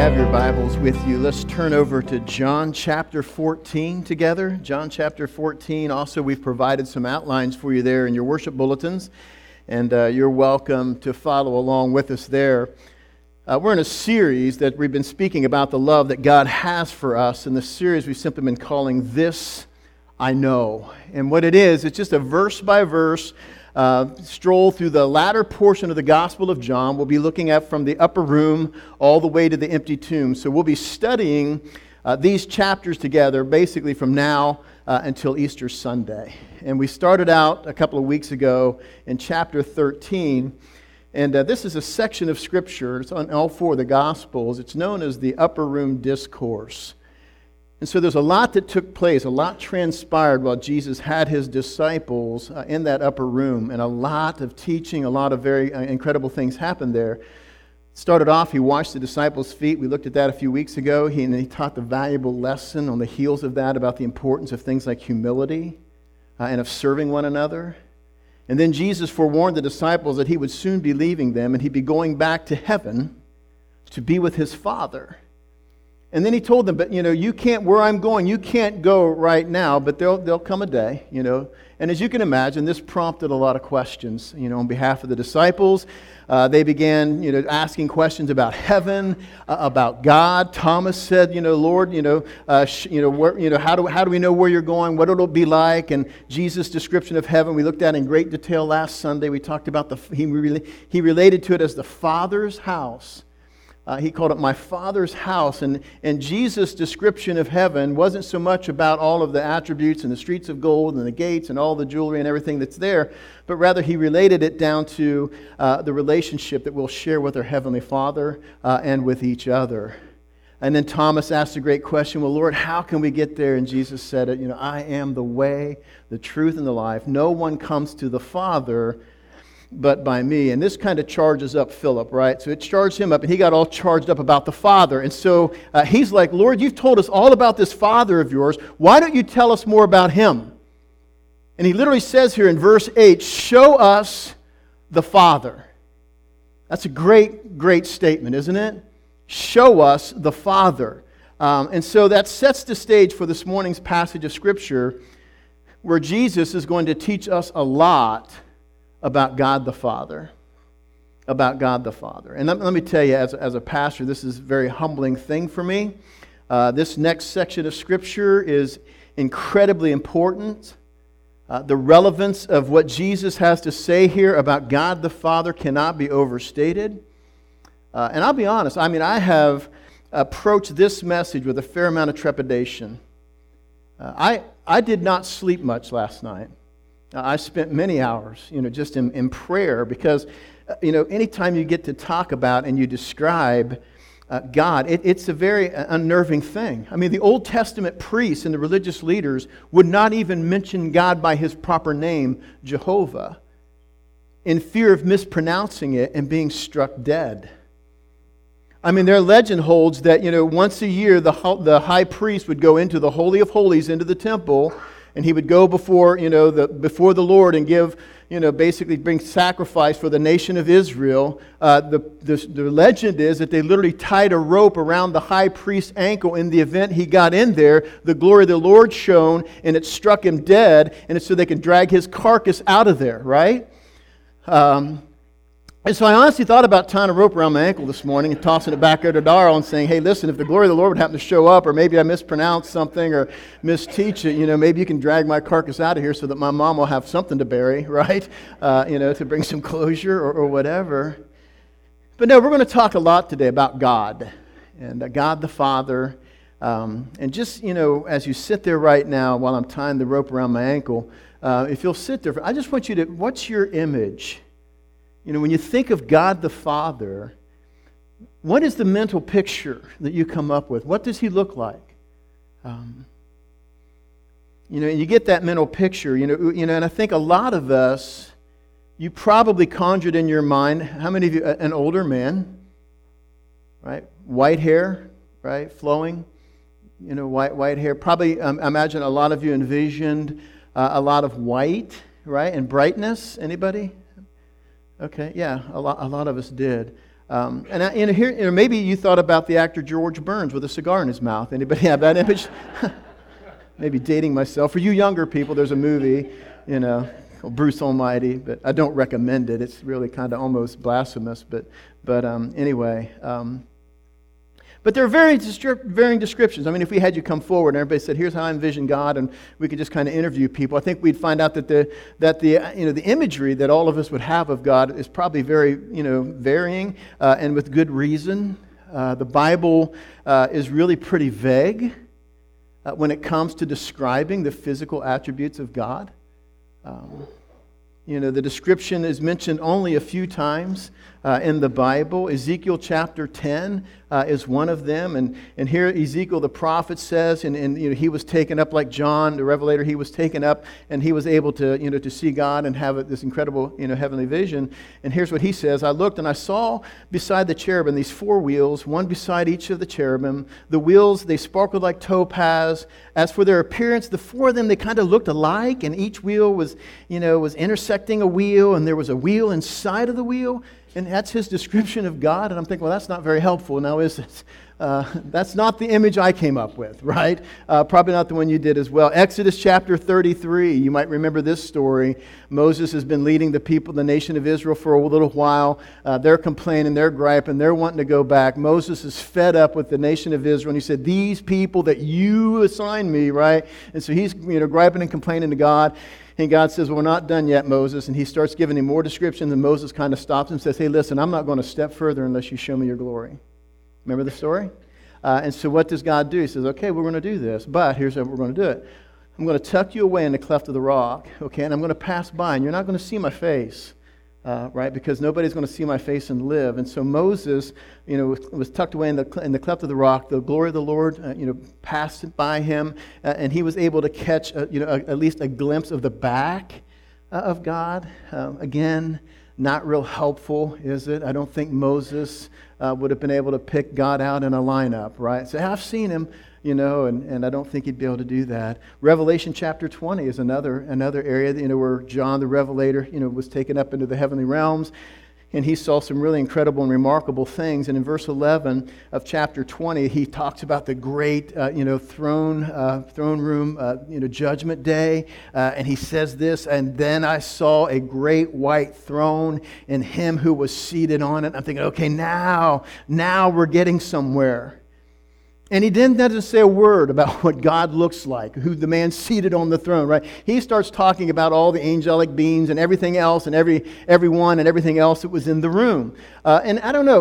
have your Bibles with you, let's turn over to John chapter 14 together. John chapter 14. Also, we've provided some outlines for you there in your worship bulletins, and you're welcome to follow along with us there. We're in a series that we've been speaking about the love that God has for us. In this series, we've simply been calling This I Know. And what it is, it's just a verse-by-verse stroll through the latter portion of the Gospel of John. We'll be looking at from the upper room all the way to the empty tomb. So we'll be studying these chapters together basically from now until Easter Sunday. And we started out a couple of weeks ago in chapter 13. And this is a section of Scripture. It's on all four of the Gospels. It's known as the Upper Room Discourse. And so there's a lot that took place, a lot transpired while Jesus had his disciples in that upper room, and a lot of teaching, a lot of very incredible things happened there. Started off, he washed the disciples' feet. We looked at that a few weeks ago. He taught the valuable lesson on the heels of that about the importance of things like humility and of serving one another. And then Jesus forewarned the disciples that he would soon be leaving them, and he'd be going back to heaven to be with his Father. And then he told them, but you can't, where I'm going, you can't go right now, but there'll come a day, And as you can imagine, this prompted a lot of questions, on behalf of the disciples. They began, asking questions about heaven, about God. Thomas said, Lord, how do we know where you're going? What it'll be like? And Jesus' description of heaven, we looked at in great detail last Sunday. We talked about he related to it as the Father's house. He called it my Father's house. And Jesus' description of heaven wasn't so much about all of the attributes and the streets of gold and the gates and all the jewelry and everything that's there, but rather he related it down to the relationship that we'll share with our Heavenly Father and with each other. And then Thomas asked a great question, well, Lord, how can we get there? And Jesus said it, I am the way, the truth, and the life. No one comes to the Father but by me. And this kind of charges up Philip, right? So it charged him up, and he got all charged up about the Father. And so he's like, Lord, you've told us all about this Father of yours. Why don't you tell us more about him? And he literally says here in verse 8, show us the Father. That's a great, great statement, isn't it? Show us the Father. And so that sets the stage for this morning's passage of Scripture, where Jesus is going to teach us a lot about God the Father. About God the Father. And let me tell you, as a pastor, this is a very humbling thing for me. This next section of Scripture is incredibly important. The relevance of what Jesus has to say here about God the Father cannot be overstated. And I'll be honest, I have approached this message with a fair amount of trepidation. I did not sleep much last night. I spent many hours, just in prayer because, anytime you get to talk about and you describe God, it's a very unnerving thing. The Old Testament priests and the religious leaders would not even mention God by his proper name, Jehovah, in fear of mispronouncing it and being struck dead. Their legend holds that, once a year the high priest would go into the Holy of Holies, into the temple, and he would go before the Lord and give, basically bring sacrifice for the nation of Israel. The legend is that they literally tied a rope around the high priest's ankle in the event he got in there. The glory of the Lord shone, and it struck him dead, and it's so they could drag his carcass out of there, right? And so I honestly thought about tying a rope around my ankle this morning and tossing it back over to Darrell and saying, hey, listen, if the glory of the Lord would happen to show up, or maybe I mispronounced something or misteach it, maybe you can drag my carcass out of here so that my mom will have something to bury, right? To bring some closure or whatever. But no, we're going to talk a lot today about God and God the Father. And just, as you sit there right now while I'm tying the rope around my ankle, if you'll sit there, I just want you to, what's your image? When you think of God the Father, what is the mental picture that you come up with? What does he look like? And you get that mental picture, and I think a lot of us, you probably conjured in your mind, how many of you, an older man, right? White hair, right? Flowing, white hair. Probably, imagine a lot of you envisioned a lot of white, right? And brightness. Anybody? Okay, yeah, a lot of us did. Here, maybe you thought about the actor George Burns with a cigar in his mouth. Anybody have that image? Maybe dating myself. For you younger people, there's a movie, called Bruce Almighty, but I don't recommend it. It's really kind of almost blasphemous. But anyway. But there are varying descriptions. I mean, if we had you come forward and everybody said, "Here's how I envision God," and we could just kind of interview people, I think we'd find out that the imagery that all of us would have of God is probably very varying and with good reason. The Bible is really pretty vague when it comes to describing the physical attributes of God. The description is mentioned only a few times in the Bible. Ezekiel chapter 10 is one of them. And here Ezekiel the prophet says, and he was taken up like John, the Revelator, he was taken up and he was able to see God and have this incredible heavenly vision. And here's what he says: "I looked and I saw beside the cherubim these 4 wheels, one beside each of the cherubim. The wheels, they sparkled like topaz. As for their appearance, the 4 of them, they kind of looked alike, and each wheel was intersecting a wheel, and there was a wheel inside of the wheel." And that's his description of God. And I'm thinking, well, that's not very helpful, now is it? That's not the image I came up with, right? Probably not the one you did as well. Exodus chapter 33, you might remember this story. Moses has been leading the people, the nation of Israel, for a little while. They're complaining, they're griping, they're wanting to go back. Moses is fed up with the nation of Israel, and he said, "These people that you assigned me," right? And so he's griping and complaining to God. And God says, "Well, we're not done yet, Moses." And he starts giving him more description, and Moses kind of stops him and says, "Hey, listen, I'm not going to step further unless you show me your glory." Remember the story? And so what does God do? He says, "Okay, we're going to do this, but here's how we're going to do it. I'm going to tuck you away in the cleft of the rock, okay, and I'm going to pass by, and you're not going to see my face, right, because nobody's going to see my face and live." And so Moses, was tucked away in the cleft of the rock. The glory of the Lord, passed by him, and he was able to catch, at least a glimpse of the back of God. Again, not real helpful, is it? I don't think Moses would have been able to pick God out in a lineup, right? Say, "I've seen him," and I don't think he'd be able to do that. Revelation chapter 20 is another area, where John the Revelator, was taken up into the heavenly realms, and he saw some really incredible and remarkable things. And in verse 11 of chapter 20, he talks about the great, throne room, judgment day. And he says this: "And then I saw a great white throne and him who was seated on it." I'm thinking, okay, now we're getting somewhere. And he then doesn't say a word about what God looks like, who the man seated on the throne, right? He starts talking about all the angelic beings and everything else, and everyone and everything else that was in the room. And I don't know,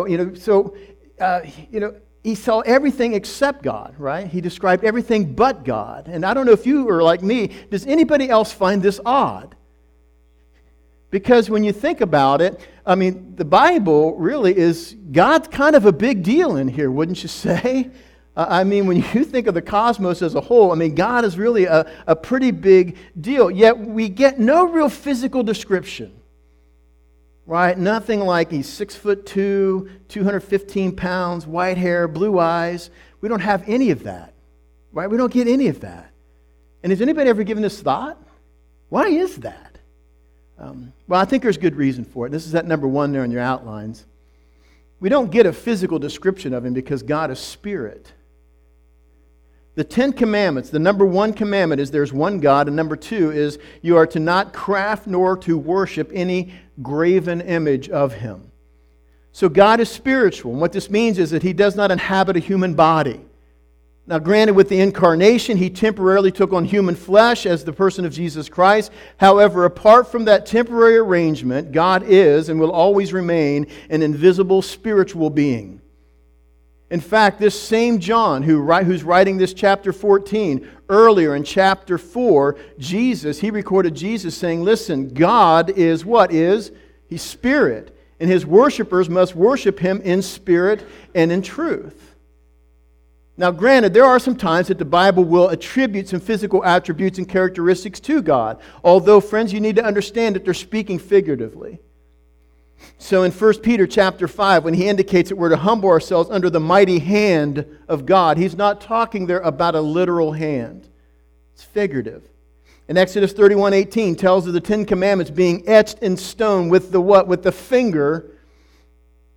he saw everything except God, right? He described everything but God. And I don't know if you are like me, does anybody else find this odd? Because when you think about it, the Bible really is, God's kind of a big deal in here, wouldn't you say? When you think of the cosmos as a whole, God is really a pretty big deal. Yet we get no real physical description, right? Nothing like he's 6'2", 215 pounds, white hair, blue eyes. We don't have any of that, right? We don't get any of that. And has anybody ever given this thought? Why is that? Well, I think there's good reason for it. This is at number 1 there in your outlines. We don't get a physical description of him because God is spirit. The 10 commandments, the number 1 commandment is there's one God, and number 2 is you are to not craft nor to worship any graven image of him. So God is spiritual, and what this means is that he does not inhabit a human body. Now, granted, with the incarnation, he temporarily took on human flesh as the person of Jesus Christ. However, apart from that temporary arrangement, God is and will always remain an invisible spiritual being. In fact, this same John, who's writing this chapter 14, earlier in chapter 4, he recorded Jesus saying, "Listen, God is what is? He's spirit, and his worshipers must worship him in spirit and in truth." Now, granted, there are some times that the Bible will attribute some physical attributes and characteristics to God. Although, friends, you need to understand that they're speaking figuratively. So in 1 Peter chapter 5, when he indicates that we're to humble ourselves under the mighty hand of God, he's not talking there about a literal hand. It's figurative. And Exodus 31:18 tells of the 10 Commandments being etched in stone with the what? With the finger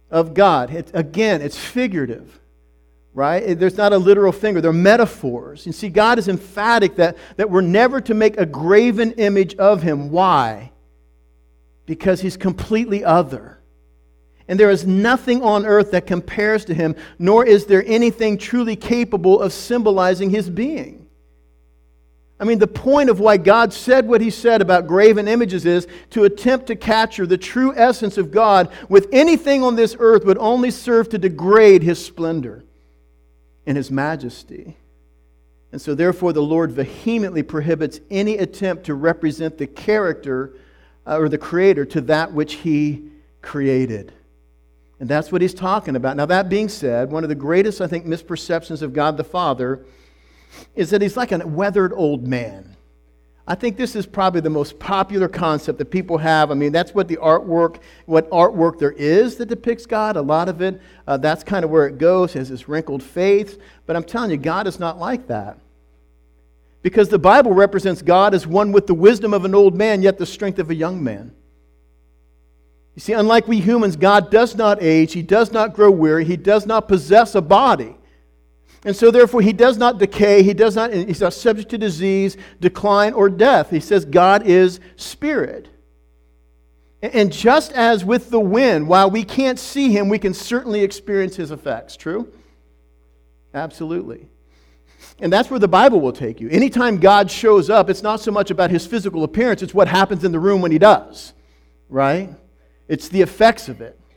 of God. It's figurative, right? There's not a literal finger. They're metaphors. You see, God is emphatic that we're never to make a graven image of Him. Why? Because He's completely other. And there is nothing on earth that compares to Him, nor is there anything truly capable of symbolizing His being. I mean, the point of why God said what He said about graven images is to attempt to capture the true essence of God with anything on this earth would only serve to degrade His splendor and His majesty. And so therefore the Lord vehemently prohibits any attempt to represent the character or the Creator to that which He created. And that's what He's talking about. Now, that being said, one of the greatest, I think, misperceptions of God the Father is that He's like a weathered old man. I think this is probably the most popular concept that people have. I mean, that's what artwork there is that depicts God. A lot of it, that's kind of where it goes, has this wrinkled face. But I'm telling you, God is not like that. Because the Bible represents God as one with the wisdom of an old man, yet the strength of a young man. You see, unlike we humans, God does not age, He does not grow weary, He does not possess a body. And so therefore He does not decay, He's not subject to disease, decline, or death. He says God is spirit. And just as with the wind, while we can't see Him, we can certainly experience His effects. True? Absolutely. And that's where the Bible will take you. Anytime God shows up, it's not so much about His physical appearance, it's what happens in the room when He does. Right? It's the effects of it.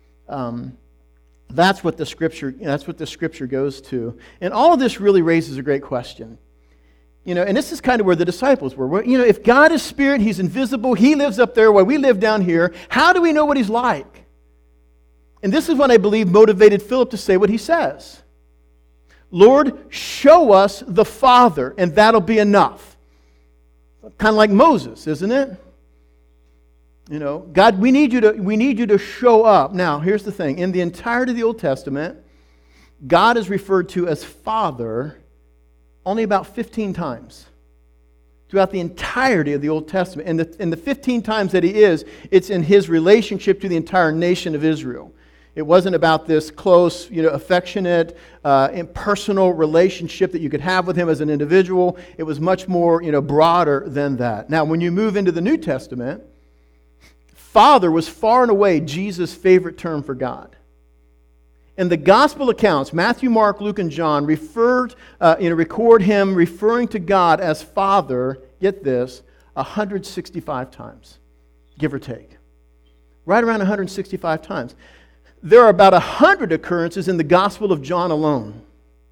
That's what the Scripture goes to. And all of this really raises a great question. And this is kind of where the disciples were. If God is spirit, He's invisible, He lives up there while we live down here, how do we know what He's like? And this is what I believe motivated Philip to say what he says. Lord, show us the Father, and that'll be enough. Kind of like Moses, isn't it? God, we need you to show up. Now, here's the thing. In the entirety of the Old Testament, God is referred to as Father only about 15 times. Throughout the entirety of the Old Testament. And the 15 times that He is, it's in His relationship to the entire nation of Israel. It wasn't about this close, affectionate, impersonal relationship that you could have with Him as an individual. It was much more, broader than that. Now, when you move into the New Testament, Father was far and away Jesus' favorite term for God. And the gospel accounts, Matthew, Mark, Luke, and John, record Him referring to God as Father, get this, 165 times, give or take. Right around 165 times. There are about 100 occurrences in the Gospel of John alone.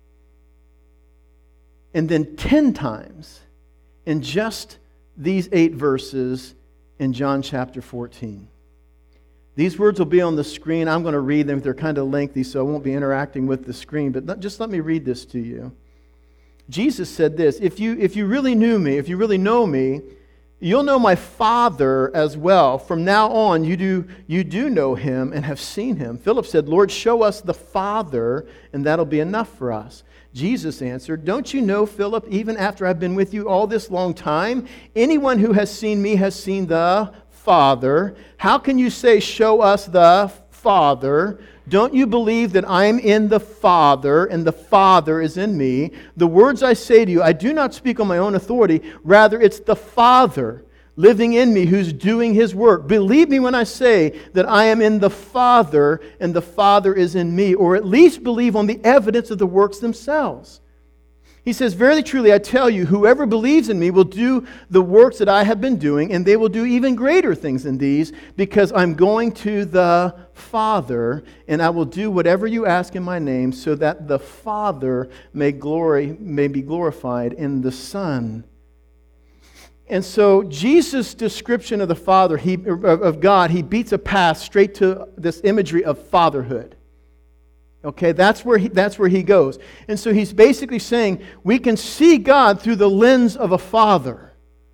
And then 10 times in just these 8 verses in John chapter 14. These words will be on the screen. I'm going to read them. They're kind of lengthy, so I won't be interacting with the screen. But just let me read this to you. Jesus said this, if you really knew me, if you really know me, you'll know my Father as well. From now on, you do know Him and have seen Him. Philip said, Lord, show us the Father, and that'll be enough for us. Jesus answered, don't you know, Philip, even after I've been with you all this long time, anyone who has seen me has seen the Father. How can you say, show us the Father? Don't you believe that I am in the Father and the Father is in me? The words I say to you, I do not speak on my own authority. Rather, it's the Father living in me who's doing His work. Believe me when I say that I am in the Father and the Father is in me, or at least believe on the evidence of the works themselves. He says, verily truly I tell you, whoever believes in me will do the works that I have been doing, and they will do even greater things than these, because I'm going to the Father, and I will do whatever you ask in my name, so that the Father may be glorified in the Son. And so Jesus' description of the Father, of God, He beats a path straight to this imagery of fatherhood. Okay, that's where he goes. And so He's basically saying we can see God through the lens of a father.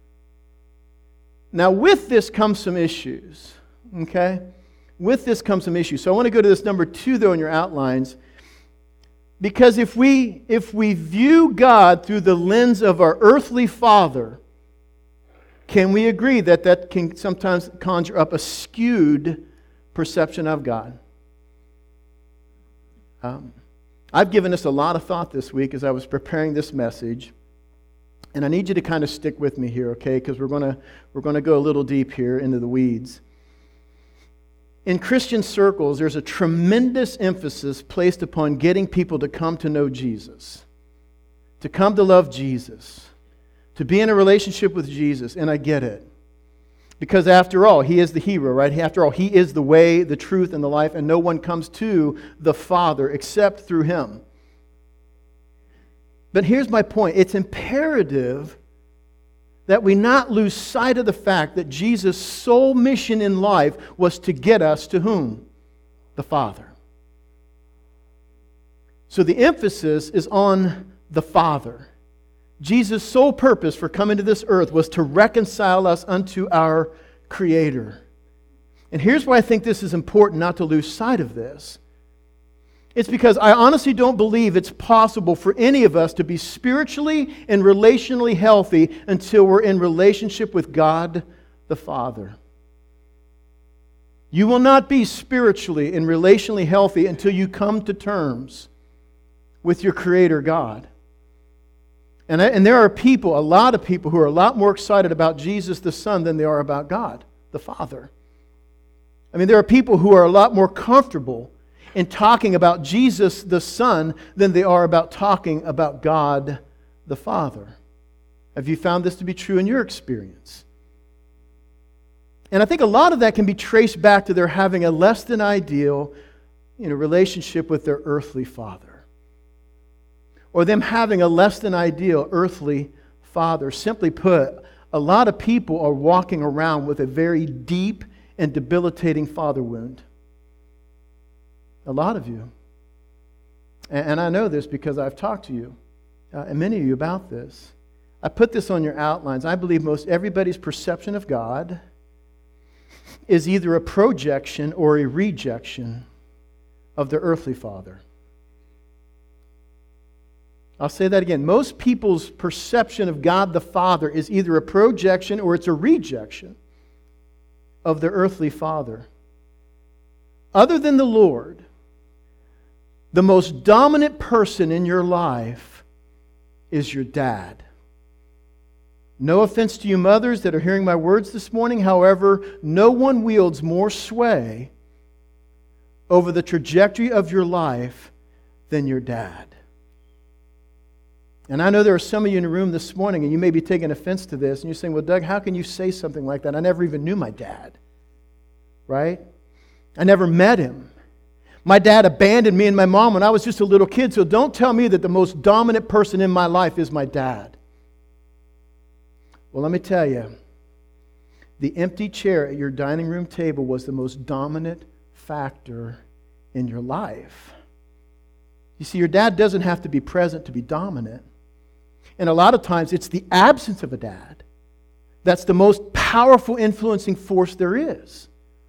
Now with this comes some issues. Okay? With this comes some issues. So I want to go to this number 2 though in your outlines. Because if we view God through the lens of our earthly father, can we agree that can sometimes conjure up a skewed perception of God? I've given this a lot of thought this week as I was preparing this message. And I need you to kind of stick with me here, okay? Because we're going to go a little deep here into the weeds. In Christian circles, there's a tremendous emphasis placed upon getting people to come to know Jesus, to come to love Jesus, to be in a relationship with Jesus, and I get it. Because after all, He is the hero, right? After all, He is the way, the truth, and the life, and no one comes to the Father except through Him. But here's my point. It's imperative that we not lose sight of the fact that Jesus' sole mission in life was to get us to whom? The Father. So the emphasis is on the Father. Jesus' sole purpose for coming to this earth was to reconcile us unto our Creator. And here's why I think this is important not to lose sight of this. It's because I honestly don't believe it's possible for any of us to be spiritually and relationally healthy until we're in relationship with God the Father. You will not be spiritually and relationally healthy until you come to terms with your Creator God. And there are people, a lot of people, who are a lot more excited about Jesus the Son than they are about God the Father. I mean, there are people who are a lot more comfortable in talking about Jesus the Son than they are about talking about God the Father. Have you found this to be true in your experience? And I think a lot of that can be traced back to their having a less than ideal relationship with their earthly father. Or them having a less than ideal earthly father. Simply put, a lot of people are walking around with a very deep and debilitating father wound. A lot of you. And I know this because I've talked to you, and many of you, about this. I put this on your outlines. I believe most everybody's perception of God is either a projection or a rejection of their earthly father. I'll say that again. Most people's perception of God the Father is either a projection or it's a rejection of their earthly father. Other than the Lord, the most dominant person in your life is your dad. No offense to you mothers that are hearing my words this morning. However, no one wields more sway over the trajectory of your life than your dad. And I know there are some of you in the room this morning, and you may be taking offense to this, and you're saying, well, Doug, how can you say something like that? I never even knew my dad. Right? I never met him. My dad abandoned me and my mom when I was just a little kid, so don't tell me that the most dominant person in my life is my dad. Well, let me tell you, the empty chair at your dining room table was the most dominant factor in your life. You see, your dad doesn't have to be present to be dominant. And a lot of times it's the absence of a dad that's the most powerful influencing force there is.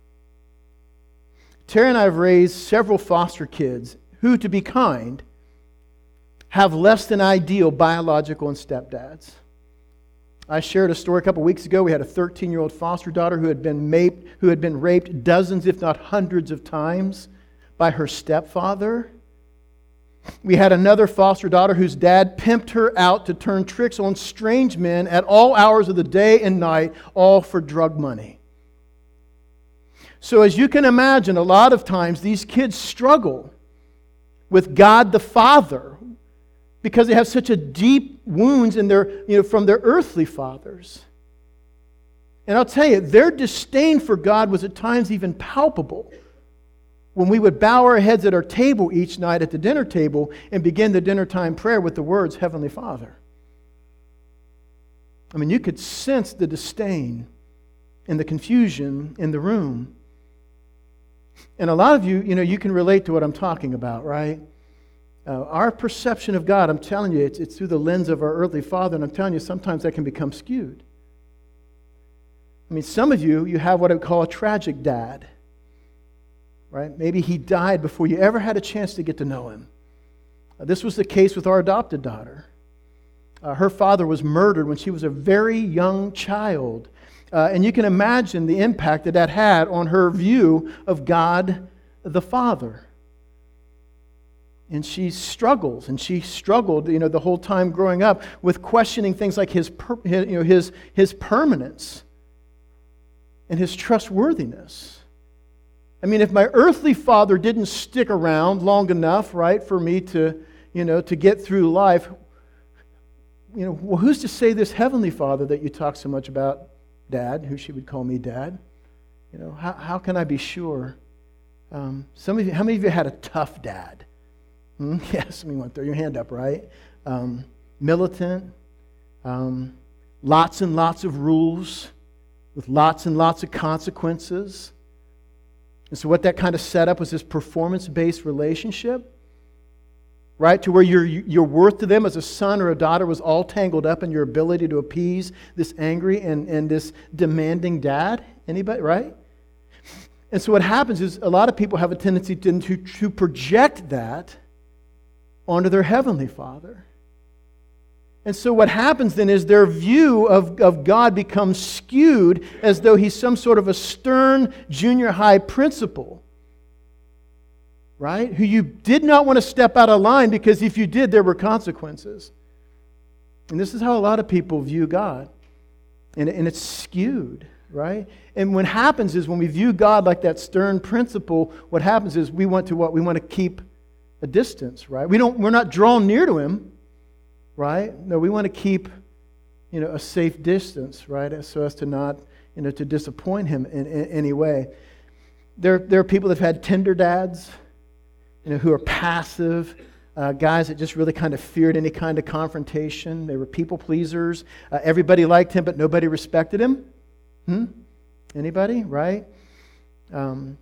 Terry and I have raised several foster kids who, to be kind, have less than ideal biological and stepdads. I shared a story a couple weeks ago. We had a 13-year-old foster daughter who had been raped dozens, if not hundreds of times by her stepfather. We had another foster daughter whose dad pimped her out to turn tricks on strange men at all hours of the day and night, all for drug money. So as you can imagine, a lot of times these kids struggle with God the Father because they have such a deep wounds in their, from their earthly fathers. And I'll tell you, their disdain for God was at times even palpable when we would bow our heads at our table each night at the dinner table and begin the dinner time prayer with the words, Heavenly Father. I mean, you could sense the disdain and the confusion in the room. And a lot of you, you can relate to what I'm talking about, right? Our perception of God, I'm telling you, it's through the lens of our earthly father, and I'm telling you, sometimes that can become skewed. I mean, some of you have what I would call a tragic dad, right? Maybe he died before you ever had a chance to get to know him. This was the case with our adopted daughter. Her father was murdered when she was a very young child. And you can imagine the impact that had on her view of God the Father. And she struggles, and she struggled, the whole time growing up with questioning things like his permanence and his trustworthiness. I mean, if my earthly father didn't stick around long enough, right, for me to get through life, well, who's to say this heavenly Father that you talk so much about, Dad, who she would call me Dad? How can I be sure? How many of you had a tough dad? Yes, want to throw your hand up, right? Militant, lots and lots of rules with lots and lots of consequences. And so what that kind of set up was this performance-based relationship, right? To where your worth to them as a son or a daughter was all tangled up in your ability to appease this angry and this demanding dad. Anybody, right? And so what happens is a lot of people have a tendency to project that onto their heavenly Father. And so what happens then is their view of God becomes skewed as though He's some sort of a stern junior high principal, right? Who you did not want to step out of line because if you did, there were consequences. And this is how a lot of people view God. And it's skewed, right? And what happens is when we view God like that stern principal, what happens is we want to what? We want to keep a distance, right? We're not drawn near to Him, right? No, we want to keep, a safe distance, right? So as to not, to disappoint Him in any way. There are people that have had tender dads, who are passive, guys that just really kind of feared any kind of confrontation. They were people pleasers. Everybody liked him, but nobody respected him. Anybody, right? And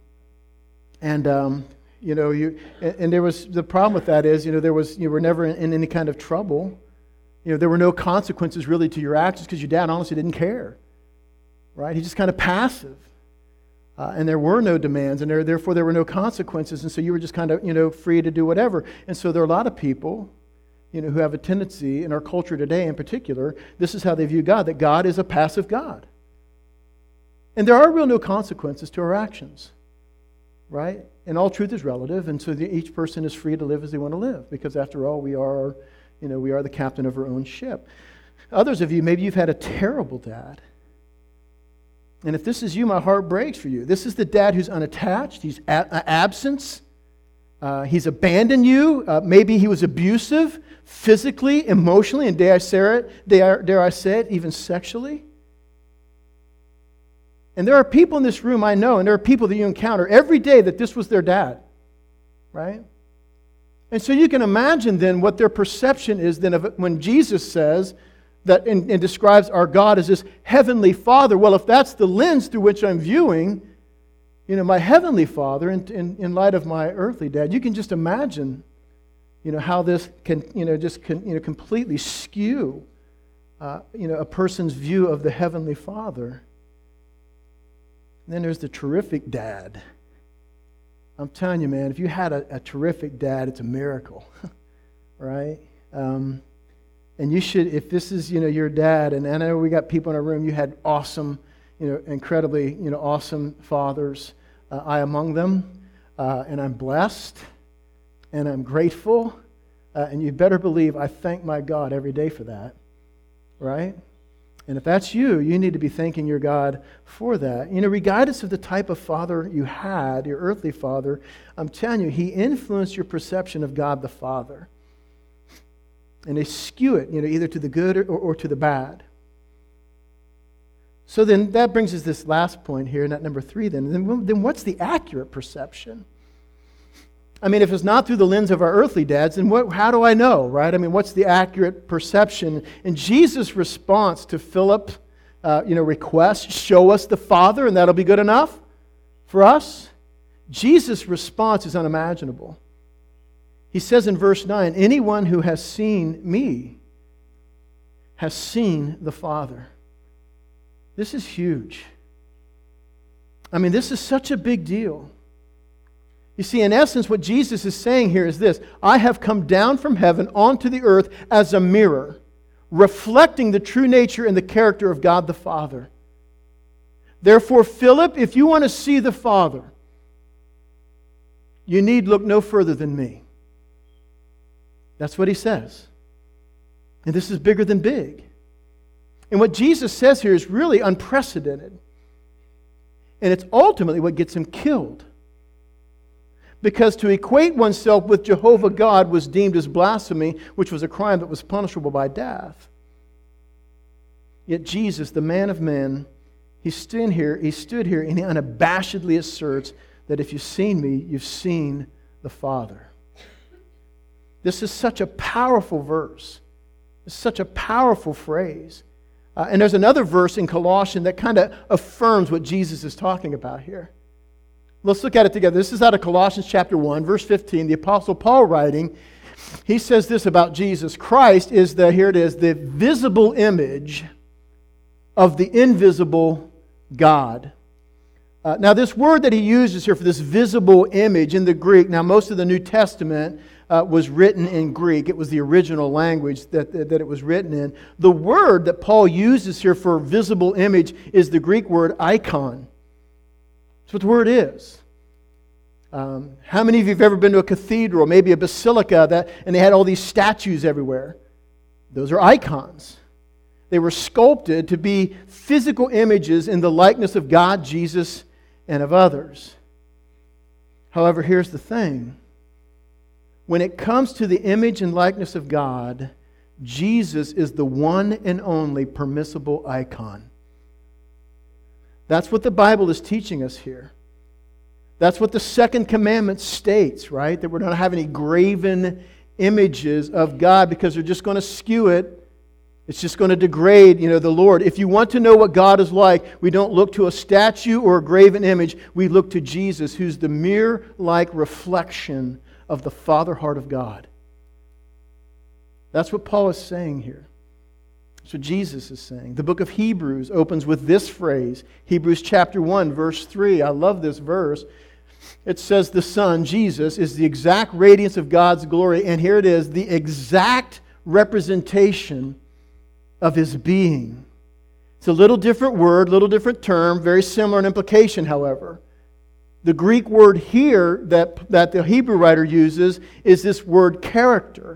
there was the problem with that is, you were never in any kind of trouble. There were no consequences really to your actions because your dad honestly didn't care, right? He's just kind of passive. And there were no demands, and therefore there were no consequences, and so you were just kind of, free to do whatever. And so there are a lot of people, who have a tendency in our culture today in particular, this is how they view God, that God is a passive God. And there are real no consequences to our actions, right? And all truth is relative, and so each person is free to live as they want to live, because after all, we are the captain of our own ship. Others of you, maybe you've had a terrible dad. And if this is you, my heart breaks for you. This is the dad who's unattached. He's absent. He's abandoned you. Maybe he was abusive physically, emotionally, and dare I say it, even sexually. And there are people in this room I know, and there are people that you encounter every day that this was their dad, right? And so you can imagine then what their perception is then of it when Jesus says that and describes our God as this heavenly Father. Well, if that's the lens through which I'm viewing, my heavenly Father in light of my earthly dad, you can just imagine, how this can, completely skew, a person's view of the heavenly Father. And then there's the terrific dad. I'm telling you, man, if you had a terrific dad, it's a miracle, right? And you should, if this is, your dad, and I know we got people in our room, you had awesome, incredibly, awesome fathers. I among them, and I'm blessed, and I'm grateful, and you better believe I thank my God every day for that, right? And if that's you, you need to be thanking your God for that. Regardless of the type of father you had, your earthly father, I'm telling you, he influenced your perception of God the Father. And they skew it, either to the good or to the bad. So then that brings us this last point here, not number 3 then. Then what's the accurate perception? I mean, if it's not through the lens of our earthly dads, then how do I know, right? I mean, what's the accurate perception? And Jesus' response to Philip's request, show us the Father and that'll be good enough for us. Jesus' response is unimaginable. He says in verse 9, anyone who has seen me has seen the Father. This is huge. I mean, this is such a big deal. You see, in essence, what Jesus is saying here is this: I have come down from heaven onto the earth as a mirror, reflecting the true nature and the character of God the Father. Therefore, Philip, if you want to see the Father, you need look no further than me. That's what he says. And this is bigger than big. And what Jesus says here is really unprecedented. And it's ultimately what gets him killed. Because to equate oneself with Jehovah God was deemed as blasphemy, which was a crime that was punishable by death. Yet Jesus, the man of men, he stood here and he unabashedly asserts that if you've seen me, you've seen the Father. This is such a powerful verse. It's such a powerful phrase. And there's another verse in Colossians that kind of affirms what Jesus is talking about here. Let's look at it together. This is out of Colossians chapter 1, verse 15. The Apostle Paul writing, he says this about Jesus. Christ is the visible image of the invisible God. Now this word that he uses here for this visible image in the Greek, now most of the New Testament was written in Greek. It was the original language that it was written in. The word that Paul uses here for visible image is the Greek word icon. That's what the word is. How many of you have ever been to a cathedral, maybe a basilica, and they had all these statues everywhere? Those are icons. They were sculpted to be physical images in the likeness of God, Jesus, and of others. However, here's the thing. When it comes to the image and likeness of God, Jesus is the one and only permissible icon. That's what the Bible is teaching us here. That's what the second commandment states, right? That we're not have any graven images of God because they're just going to skew it. It's just going to degrade, the Lord. If you want to know what God is like, we don't look to a statue or a graven image. We look to Jesus, who's the mirror-like reflection of the Father heart of God. That's what Paul is saying here. That's what Jesus is saying. The book of Hebrews opens with this phrase. Hebrews chapter 1, verse 3. I love this verse. It says the Son, Jesus, is the exact radiance of God's glory. And here it is, the exact representation of His being. It's a little different word, little different term, very similar in implication, however. The Greek word here that the Hebrew writer uses is this word character.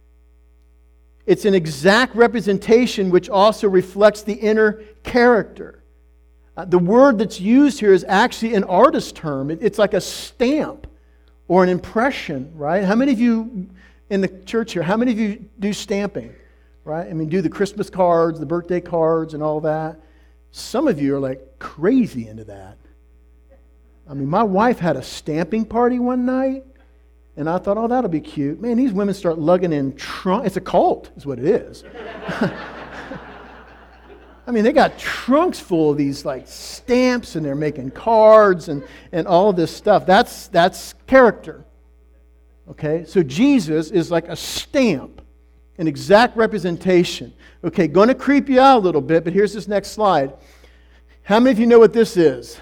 It's an exact representation which also reflects the inner character. The word that's used here is actually an artist term. It's like a stamp or an impression, right? How many of you in the church here, how many of you do stamping, right? I mean, do the Christmas cards, the birthday cards and all that. Some of you are like crazy into that. I mean, my wife had a stamping party one night, and I thought, oh, that'll be cute. Man, these women start lugging in trunks. It's a cult, is what it is. I mean, they got trunks full of these like stamps, and they're making cards and all of this stuff. That's character. Okay, so Jesus is like a stamp, an exact representation. Okay, going to creep you out a little bit, but here's this next slide. How many of you know what this is?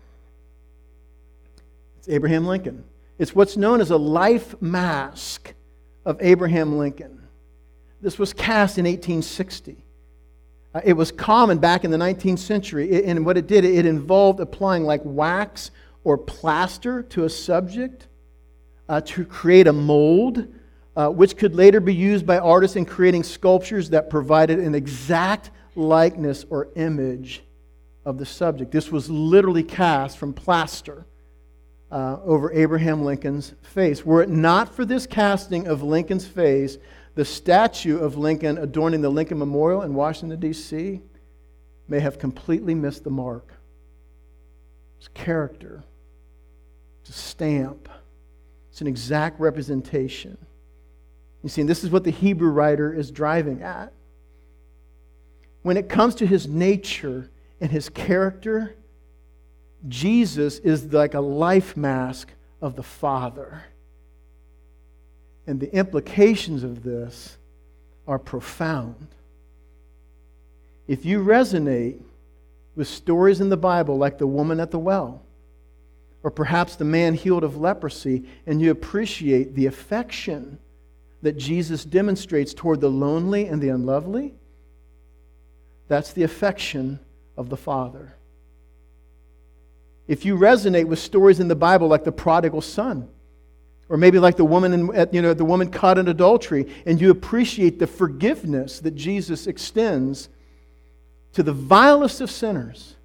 It's Abraham Lincoln. It's what's known as a life mask of Abraham Lincoln. This was cast in 1860. It was common back in the 19th century, and what it did, it involved applying like wax or plaster to a subject to create a mold, which could later be used by artists in creating sculptures that provided an exact likeness or image of the subject. This was literally cast from plaster over Abraham Lincoln's face. Were it not for this casting of Lincoln's face, the statue of Lincoln adorning the Lincoln Memorial in Washington, D.C. may have completely missed the mark. It's character. It's a stamp. It's an exact representation. You see, and this is what the Hebrew writer is driving at. When it comes to His nature and His character, Jesus is like a life mask of the Father. And the implications of this are profound. If you resonate with stories in the Bible like the woman at the well, or perhaps the man healed of leprosy, and you appreciate the affection that Jesus demonstrates toward the lonely and the unlovely, that's the affection of the Father. If you resonate with stories in the Bible like the prodigal son, Or maybe like the woman caught in adultery, and you appreciate the forgiveness that Jesus extends to the vilest of sinners.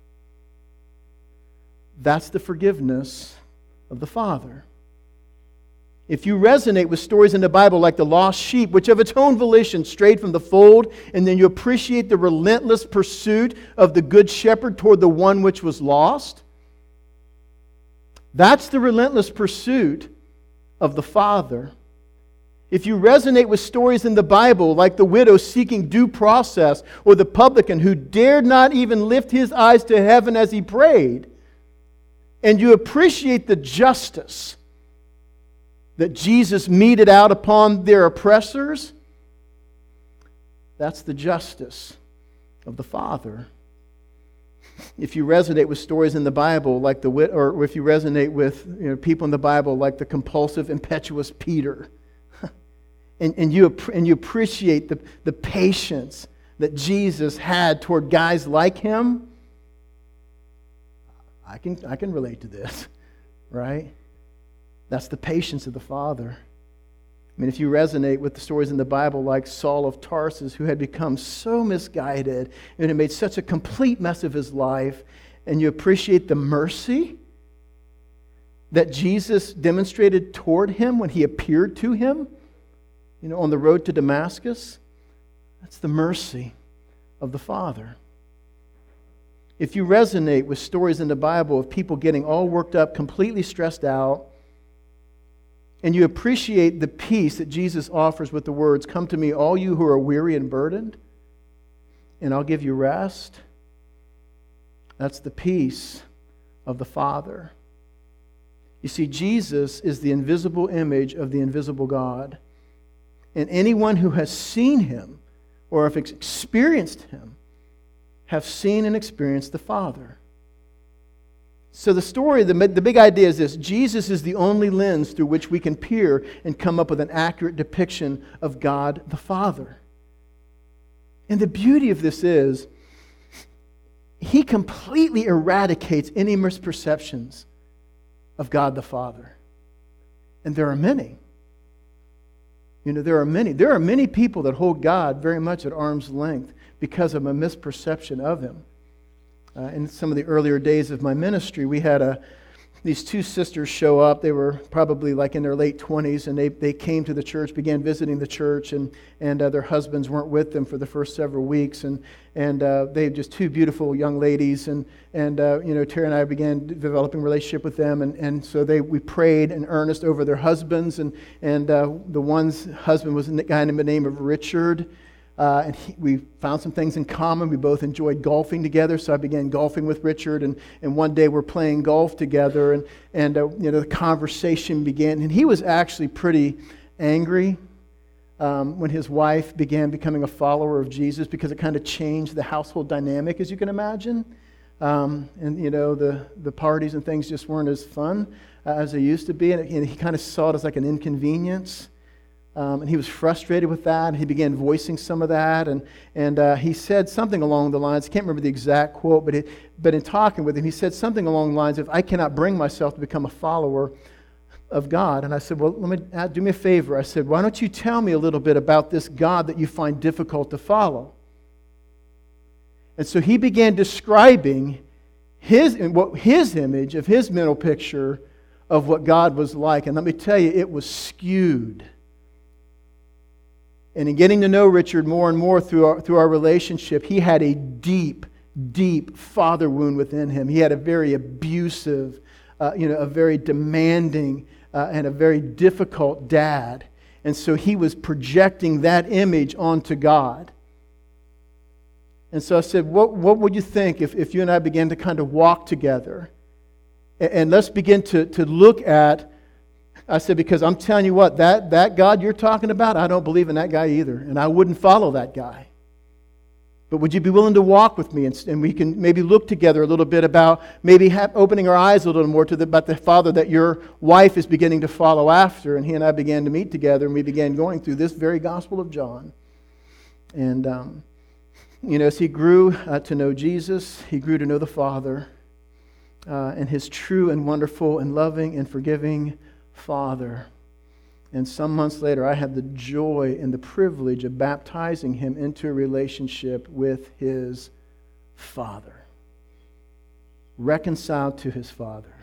That's the forgiveness of the Father. If you resonate with stories in the Bible like the lost sheep, which of its own volition strayed from the fold, and then you appreciate the relentless pursuit of the good shepherd toward the one which was lost, that's the relentless pursuit of the Father. If you resonate with stories in the Bible like the widow seeking due process, or the publican who dared not even lift his eyes to heaven as he prayed, and you appreciate the justice that Jesus meted out upon their oppressors, that's the justice of the Father. If you resonate with stories in the Bible like or if you resonate with people in the Bible like the compulsive, impetuous Peter, and you appreciate the patience that Jesus had toward guys like him, I can relate to this, right? That's the patience of the Father. I mean, if you resonate with the stories in the Bible like Saul of Tarsus, who had become so misguided and had made such a complete mess of his life, and you appreciate the mercy that Jesus demonstrated toward him when he appeared to him, on the road to Damascus, that's the mercy of the Father. If you resonate with stories in the Bible of people getting all worked up, completely stressed out, and you appreciate the peace that Jesus offers with the words, "Come to me, all you who are weary and burdened, and I'll give you rest," that's the peace of the Father. You see, Jesus is the invisible image of the invisible God. And anyone who has seen Him, or have experienced Him, have seen and experienced the Father. So the story, the big idea is this: Jesus is the only lens through which we can peer and come up with an accurate depiction of God the Father. And the beauty of this is, He completely eradicates any misperceptions of God the Father. And there are many. There are many people that hold God very much at arm's length because of a misperception of Him. In some of the earlier days of my ministry, we had these two sisters show up. They were probably like in their late 20s, and they came to the church, began visiting the church, and their husbands weren't with them for the first several weeks, and they had just two beautiful young ladies, and Terry and I began developing a relationship with them, and so we prayed in earnest over their husbands, and the one's husband was a guy by the name of Richard. We found some things in common. We both enjoyed golfing together, so I began golfing with Richard. And one day we're playing golf together, and the conversation began. And he was actually pretty angry when his wife began becoming a follower of Jesus, because it kind of changed the household dynamic, as you can imagine. The parties and things just weren't as fun as they used to be, and he kind of saw it as like an inconvenience. And he was frustrated with that, and he began voicing some of that, and he said something along the lines, I can't remember the exact quote, but in talking with him, he said something along the lines of, "I cannot bring myself to become a follower of God." And I said, "Well, do me a favor." I said, "Why don't you tell me a little bit about this God that you find difficult to follow?" And so he began describing his image of his mental picture of what God was like, and let me tell you, it was skewed. And in getting to know Richard more and more through our relationship, he had a deep, deep father wound within him. He had a very abusive, a very demanding, and a very difficult dad. And so he was projecting that image onto God. And so I said, what would you think if you and I began to kind of walk together? And let's begin to look at, I said, because I'm telling you what, that God you're talking about, I don't believe in that guy either. And I wouldn't follow that guy. But would you be willing to walk with me? And we can maybe look together a little bit about maybe opening our eyes a little more about the Father that your wife is beginning to follow after. And he and I began to meet together, and we began going through this very Gospel of John. And, as he grew to know Jesus, he grew to know the Father and his true and wonderful and loving and forgiving Father. And some months later, I had the joy and the privilege of baptizing him into a relationship with his Father, reconciled to his Father.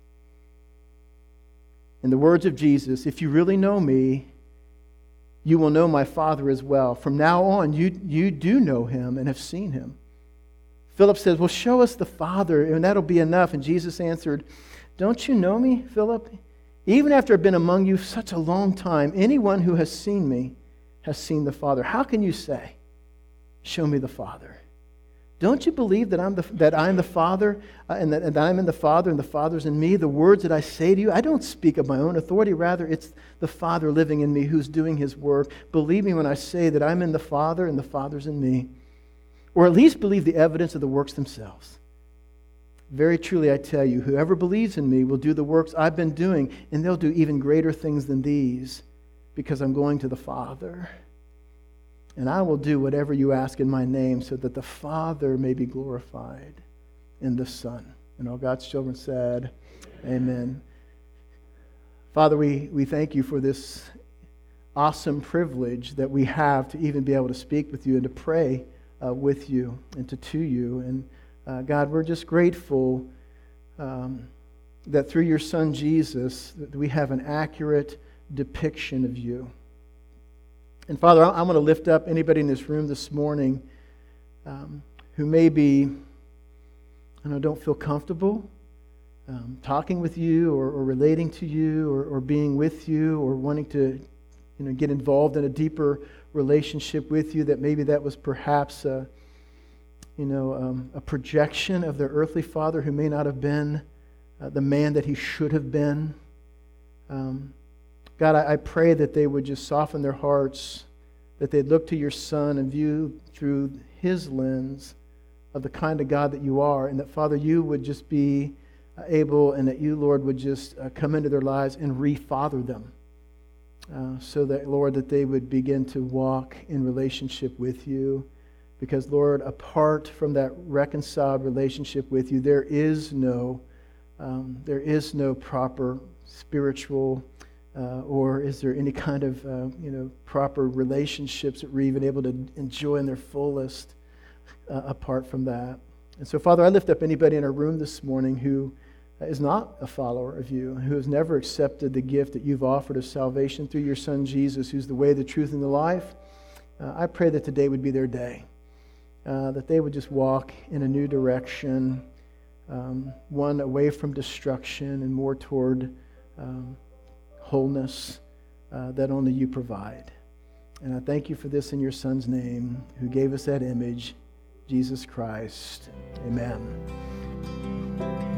In the words of Jesus, if you really know me, you will know my Father as well. From now on, you do know him and have seen him. Philip says, well, show us the Father, and that'll be enough. And Jesus answered, don't you know me, Philip? Even after I've been among you such a long time, anyone who has seen me has seen the Father. How can you say, show me the Father? Don't you believe that I am the Father, and that I'm in the Father, and the Father's in me? The words that I say to you, I don't speak of my own authority. Rather, it's the Father living in me who's doing his work. Believe me when I say that I'm in the Father, and the Father's in me. Or at least believe the evidence of the works themselves. Very truly, I tell you, whoever believes in me will do the works I've been doing, and they'll do even greater things than these, because I'm going to the Father. And I will do whatever you ask in my name, so that the Father may be glorified in the Son. And all God's children said, amen. Father, we thank you for this awesome privilege that we have to even be able to speak with you and to pray with you and to you. And God, we're just grateful that through your Son Jesus, that we have an accurate depiction of you. And Father, I want to lift up anybody in this room this morning who maybe, don't feel comfortable talking with you or relating to you or being with you or wanting to get involved in a deeper relationship with you, that maybe that was perhaps a projection of their earthly father who may not have been the man that he should have been. God, I pray that they would just soften their hearts, that they'd look to your Son and view through his lens of the kind of God that you are, and that, Father, you would just be able, and that you, Lord, would just come into their lives and re-father them, so that, Lord, that they would begin to walk in relationship with you. Because, Lord, apart from that reconciled relationship with you, there is no proper spiritual or is there any kind of proper relationships that we're even able to enjoy in their fullest apart from that. And so, Father, I lift up anybody in our room this morning who is not a follower of you, who has never accepted the gift that you've offered of salvation through your Son Jesus, who's the way, the truth, and the life. I pray that today would be their day, that they would just walk in a new direction, one away from destruction and more toward wholeness that only you provide. And I thank you for this in your Son's name, who gave us that image, Jesus Christ. Amen.